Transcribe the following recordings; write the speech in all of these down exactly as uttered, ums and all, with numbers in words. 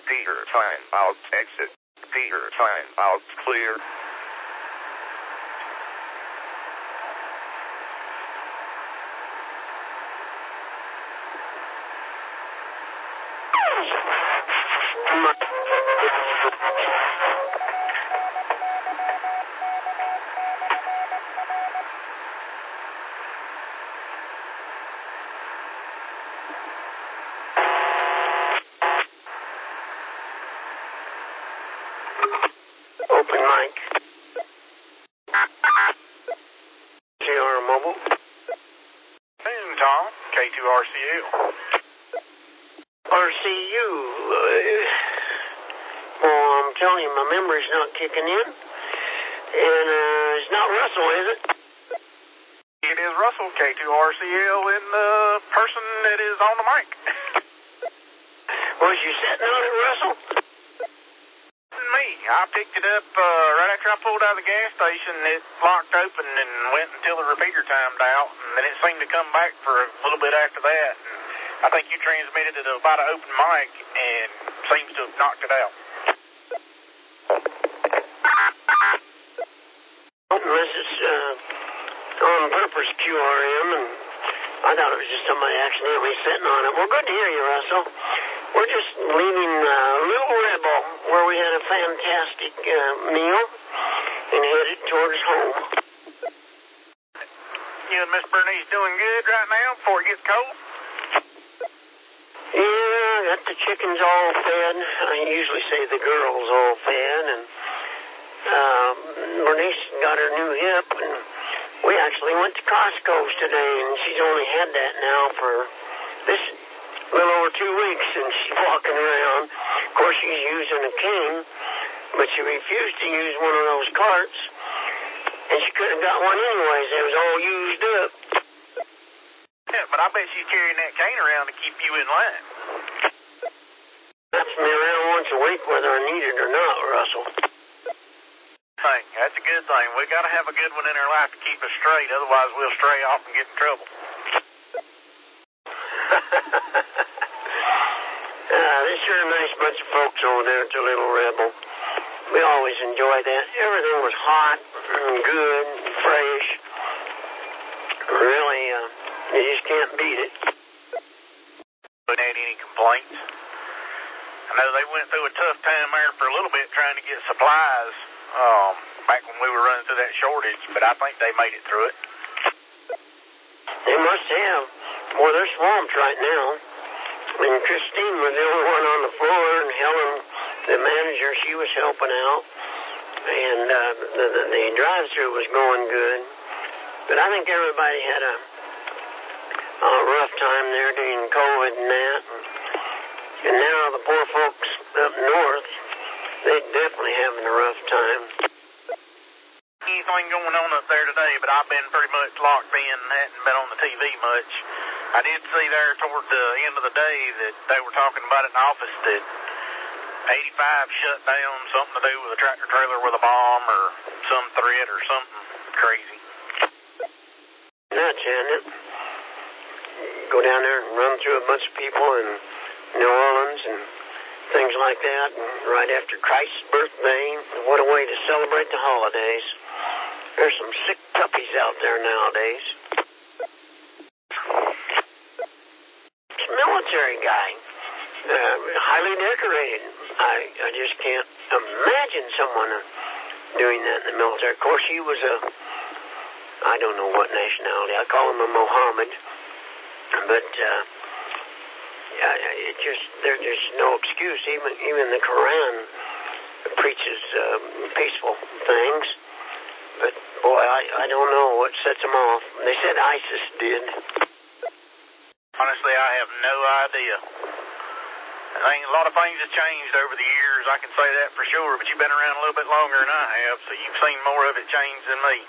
Peter timeout exit. Peter timeout clear. Open mic. T R Mobile. Boom, Tom. K two R C U. R C U. Uh, well, I'm telling you, my memory's not kicking in. And uh, it's not Russell, is it? It is Russell, K two R C L, and the person that is on the mic. Was you sitting on it, Russell? Me. I picked it up uh, right after I pulled out of the gas station. It locked open and went until the repeater timed out, and then it seemed to come back for a little bit after that. And I think you transmitted it about an open mic and seems to have knocked it out. Unless it's uh, on purpose Q R M, and I thought it was just somebody accidentally sitting on it. Well, good to hear you, Russell. We're just leaving uh, Little Rebel, where we had a fantastic uh, meal, and headed towards home. You and Miss Bernice doing good right now before it gets cold? Yeah, I got the chickens all fed. I usually say the girls all fed, and uh, Bernice got her new hip, and we actually went to Costco's today, and she's only had that now for this little over two weeks, and she's walking around. Of course, she's using a cane, but she refused to use one of those carts, and she could have got one anyways. It was all used up. Yeah, but I bet she's carrying that cane around to keep you in line. That's me around once a week, whether I need it or not, Russell. Thing. That's a good thing. We got to have a good one in our life to keep us straight, otherwise we'll stray off and get in trouble. uh, there's sure a nice bunch of folks over there at the Little Rebel. We always enjoy that. Everything was hot and good and fresh. Really, uh, you just can't beat it. Haven't had any complaints. I know they went through a tough time there for a little bit trying to get supplies um, back when we were running through that shortage, but I think they made it through it. They must have. Boy, they're swamped right now. And Christine was the only one on the floor, and Helen, the manager, she was helping out. And uh, the, the, the drive-thru was going good. But I think everybody had a, a rough time there during COVID and that. And, and now the poor folks up north, they're definitely having a rough time. Anything going on up there today, but I've been pretty much locked in and hadn't been on the T V much. I did see there toward the end of the day that they were talking about it in the office that eighty-five shut down, something to do with a tractor trailer with a bomb or some threat or something crazy. Nuts, isn't it? Go down there and run through a bunch of people in New Orleans and things like that, and right after Christ's birthday. What a way to celebrate the holidays. There's some sick puppies out there nowadays. It's a military guy, uh, highly decorated. I, I just can't imagine someone doing that in the military. Of course, he was a, I don't know what nationality. I call him a Mohammed, but uh, yeah, it just there's just no excuse. Even even the Quran preaches um, peaceful things. But, boy, I, I don't know what sets them off. They said ISIS did. Honestly, I have no idea. I think a lot of things have changed over the years. I can say that for sure, but you've been around a little bit longer than I have, so you've seen more of it change than me.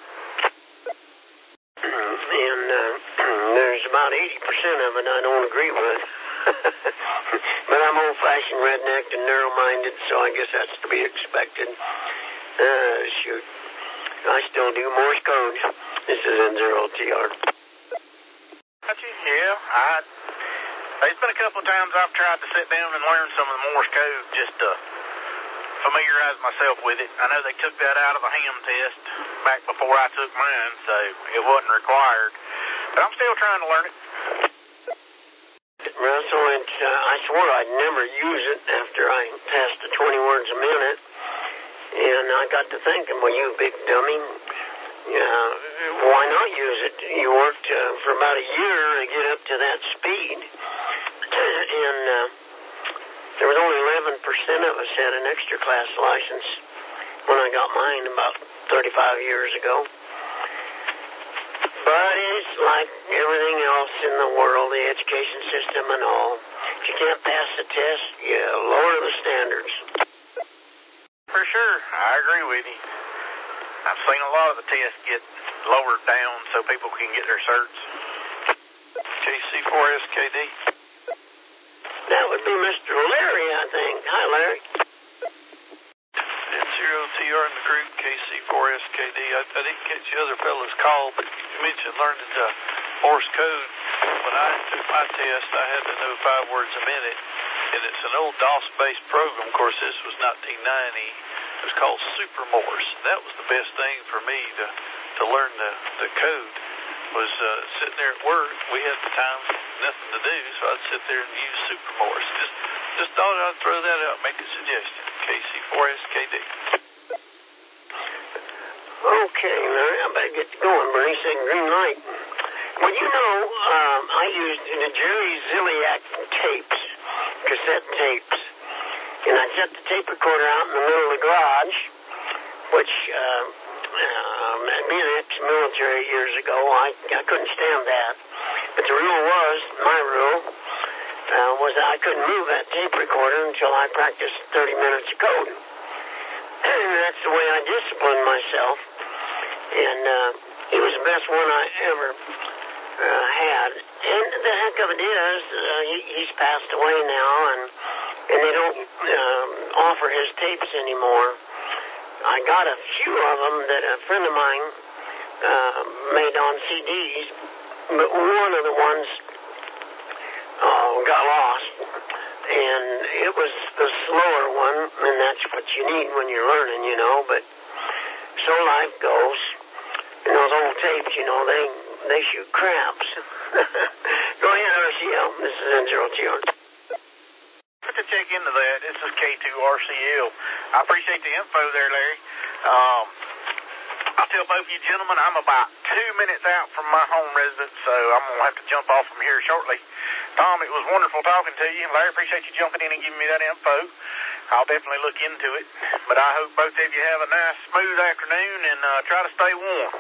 And uh, there's about eighty percent of it I don't agree with. But I'm old-fashioned, redneck, and narrow-minded, so I guess that's to be expected. Uh, shoot. I still do Morse code. This is N zero T R. Gotcha. Yeah, I There's been a couple of times I've tried to sit down and learn some of the Morse code just to familiarize myself with it. I know they took that out of the ham test back before I took mine, so it wasn't required. But I'm still trying to learn it. Russell, it, uh, I swore I'd never use it after I passed the twenty words a minute. And I got to thinking, well, you big dummy, uh, why not use it? You worked uh, for about a year to get up to that speed. And uh, there was only eleven percent of us had an extra class license when I got mine about thirty-five years ago. But it's like everything else in the world, the education system and all. If you can't pass the test, you lower the standards. For sure, I agree with you. I've seen a lot of the tests get lowered down so people can get their certs. K C four S K D. That would be Mister Larry, I think. Hi, Larry. N zero T R in the group, K C four S K D. I, I didn't catch the other fellow's call, but you mentioned learning the Morse code. When I took my test, I had to know five words a minute, and it's an old DOS-based program. Of course, this was nineteen ninety. It was called Super Morse. That was the best thing for me to, to learn the, the code, was uh, sitting there at work. We had the time, nothing to do, so I'd sit there and use Super Morse. Just, just thought I'd throw that out, make a suggestion. K C four S K D. Okay, Larry, I better get going. Bernie said green light. Well, you know, um, I used the Jerry Ziliak tapes, cassette tapes, and I set the tape recorder out in the middle of the garage, which, uh, um, being ex-military years ago, I, I couldn't stand that. But the rule was, my rule, uh, was that I couldn't move that tape recorder until I practiced thirty minutes of code. And that's the way I disciplined myself. And uh, it was the best one I ever uh, had. And the heck of it is, uh, he, he's passed away now, and and they don't um, offer his tapes anymore. I got a few of them that a friend of mine uh, made on C Ds, but one of the ones uh, got lost. And it was the slower one, and that's what you need when you're learning, you know, but so life goes. And those old tapes, you know, they they shoot craps. Go ahead, R C L. This is N zero T R. To check into that, this is K two R C L. I appreciate the info there, Larry. Um, I'll tell both of you gentlemen, I'm about two minutes out from my home residence, so I'm going to have to jump off from here shortly. Tom, it was wonderful talking to you. Larry, appreciate you jumping in and giving me that info. I'll definitely look into it. But I hope both of you have a nice, smooth afternoon and uh, try to stay warm.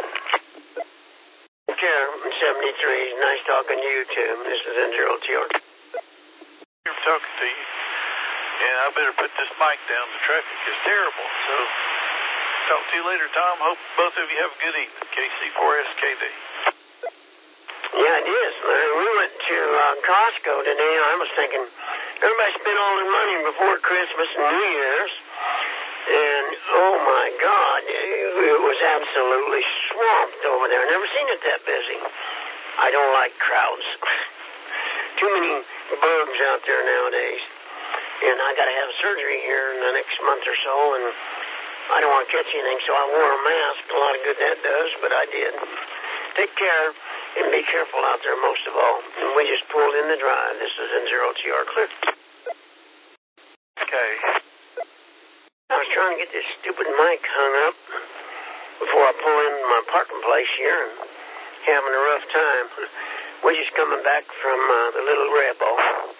Take care, seventy-three. Nice talking to you, too. This is N zero T R. I'm talking to you. And I better put this mic down. The traffic is terrible. So, talk to you later, Tom. Hope both of you have a good evening. K C four S K D. Yeah, it is, Larry. We went to uh, Costco today. I was thinking, everybody spent all their money before Christmas and New Year's. And, oh, my God, it was absolutely swamped over there. Never seen it that busy. I don't like crowds. Too many bugs out there nowadays. And I got to have surgery here in the next month or so, and I don't want to catch anything, so I wore a mask. A lot of good that does, but I did. Take care, and be careful out there most of all. And we just pulled in the drive. This is N zero T R clear. Okay. I was trying to get this stupid mic hung up before I pull in my parking place here, and having a rough time. We're just coming back from uh, the Little Rebel.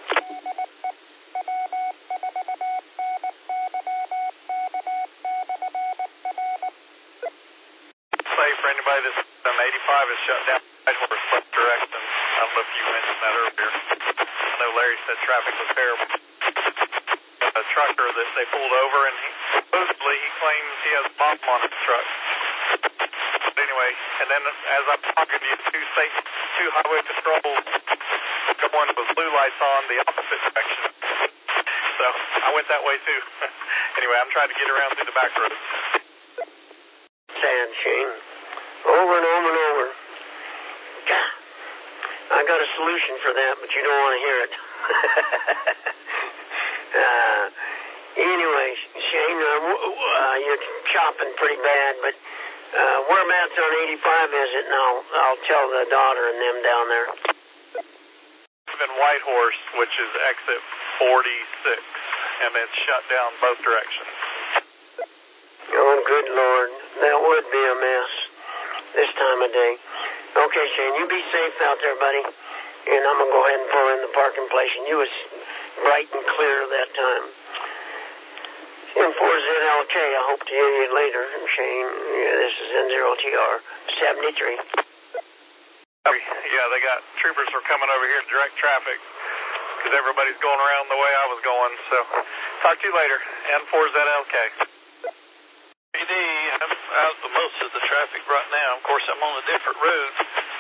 Say for anybody that's on eighty-five is shut down north left direction. I don't know if you mentioned that earlier. I know Larry said traffic was terrible. A trucker that they pulled over, and he, supposedly he claims he has a bomb on his truck. But anyway, and then as I'm talking to you, two state, two highway patrols going with blue lights on the opposite direction. So I went that way too. Anyway, I'm trying to get around through the back road. Sad shame. Over and over and over. God, I got a solution for that, but you don't want to hear it. uh, anyway, Shane, uh, w- uh, you're chopping pretty bad, but uh, whereabouts on eighty-five is it? And I'll, I'll tell the daughter and them down there. I'm in Whitehorse, which is exit forty-six, and it's shut down both directions. Oh, good Lord. That would be a mess this time of day. Okay, Shane, you be safe out there, buddy. And I'm going to go ahead and pull in the parking place. And you was bright and clear that time. N four Z L K, I hope to hear you later, Shane. Yeah, this is N zero T R seventy-three. Yeah, they got troopers are coming over here to direct traffic because everybody's going around the way I was going. So, talk to you later. N four Z L K. P D, I'm out of most of the traffic right now. Of course, I'm on a different road.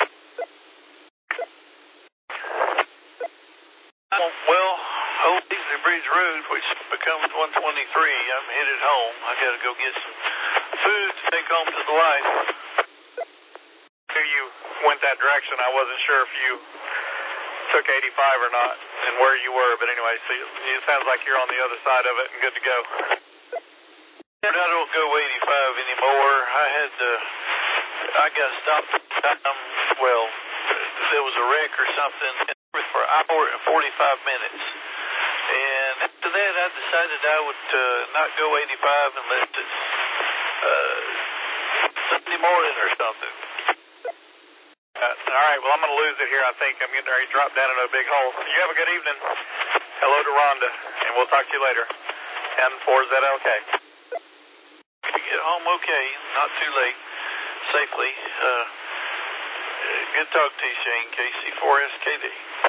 Well, Old Beasley Bridge Road, which becomes one twenty-three. I'm headed home. I got to go get some food to take home to the wife. Knew you went that direction. I wasn't sure if you took eighty-five or not and where you were. But anyway, so it sounds like you're on the other side of it and good to go. I don't go eighty-five anymore. I had to, I got stopped. Um, well, there was a wreck or something for an hour and forty-five minutes. And after that, I decided I would uh, not go eighty-five unless it's uh, Sunday morning or something. Uh, all right, well, I'm going to lose it here, I think. I'm getting ready to drop down into a big hole. You have a good evening. Hello to Rhonda, and we'll talk to you later. N four Z L K. Get home okay, not too late, safely. Uh, good talk to you, Shane. K C four S K D.